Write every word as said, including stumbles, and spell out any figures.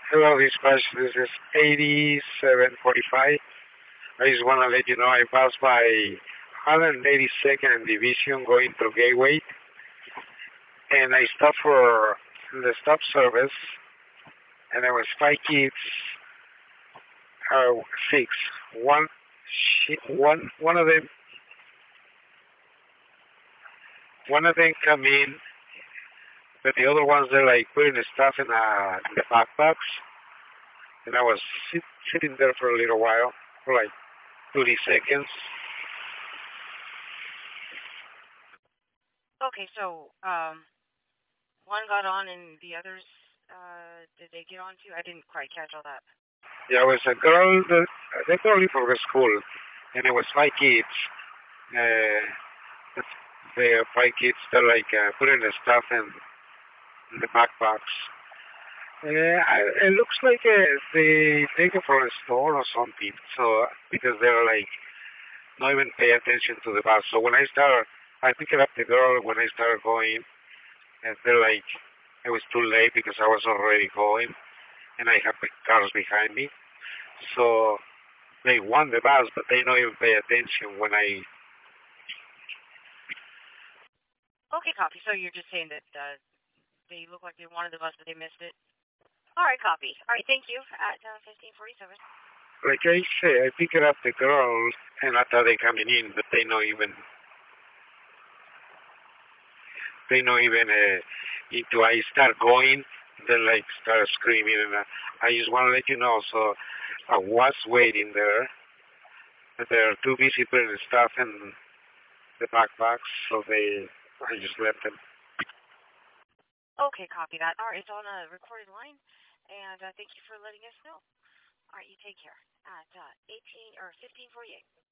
Hello, dispatch. This is eighty-seven forty-five. I just want to let you know I passed by one hundred eighty-second Division going through Gateway, and I stopped for the stop service, and there was five kids, uh, six. One, she, one, one of them, one of them come in, but the other ones they're like putting the stuff in, uh, in the backpacks, and I was sit, sitting there for a little while, for like thirty seconds. Okay, so um, one got on and the others, uh, did they get on too? I didn't quite catch all that. There was a girl, that, they probably from the school, and it was five kids. Uh, the five kids, they're like uh, putting the stuff in, in the backpacks. Uh, I- it looks like uh, they take it from a store or something. So because they're like not even pay attention to the bus. So when I start, I picked up the girl when I started going, and they're like, it was too late because I was already going, and I have the cars behind me. So they won the bus, but they don't even pay attention when I. Okay, copy. So you're just saying that uh, they look like they wanted the bus, but they missed it? All right, copy. All right, thank you. At uh, fifteen forty-seven. Like I say, I picked up the girls, and after they coming in, but they not even they not even uh, into I start going, they like start screaming, and uh, I just want to let you know. So I was waiting there, but they are too busy putting the stuff in the backpacks, so they I just left them. Okay, copy that. All right, it's on a recorded line, and uh, thank you for letting us know. All right, you take care. At uh, eighteen or fifteen forty-eight.